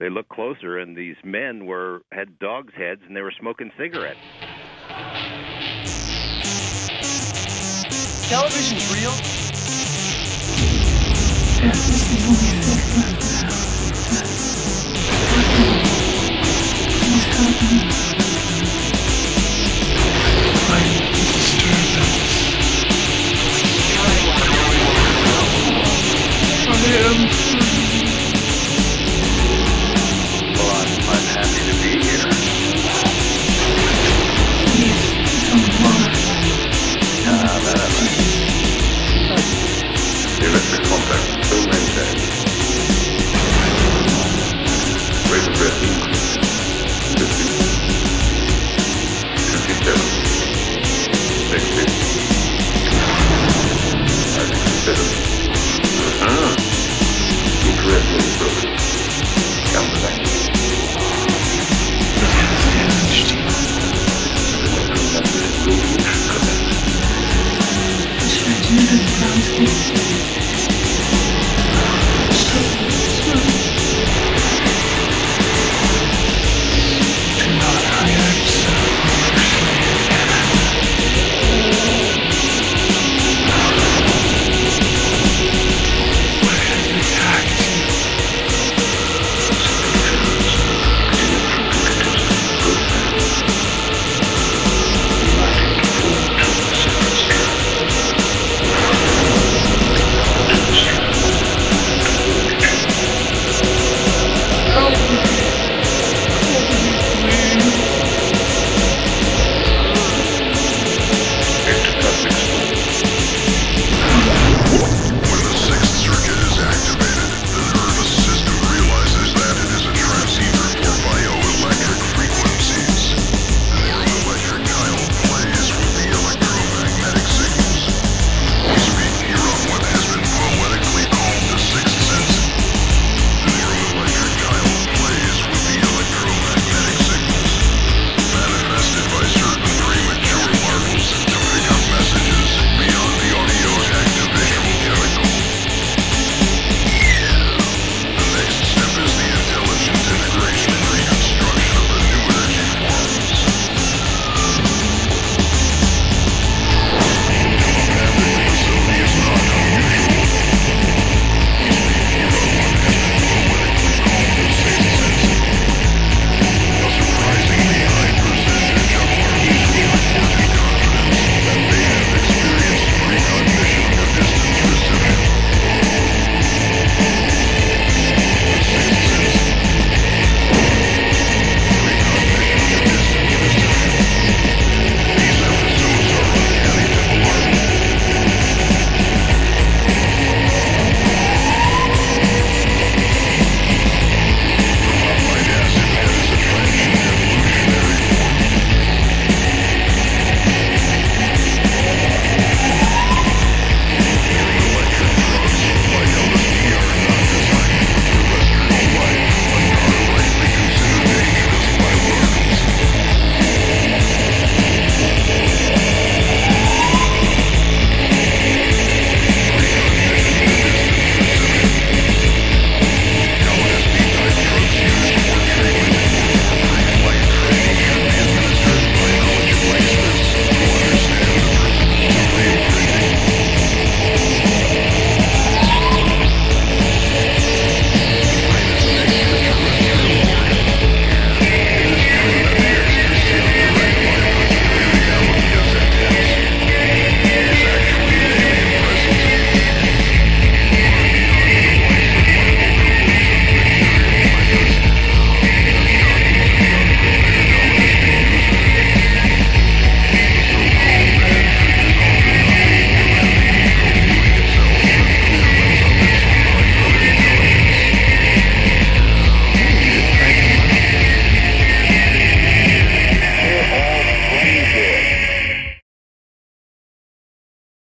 they looked closer, and these men had dogs' heads, and they were smoking cigarettes. Television's real. Death is the only thing left now. What happened? I disturbed us. I am free. Well, I'm happy to be here. Please come close. That I like. The electric contact still maintained. Rate of red increased.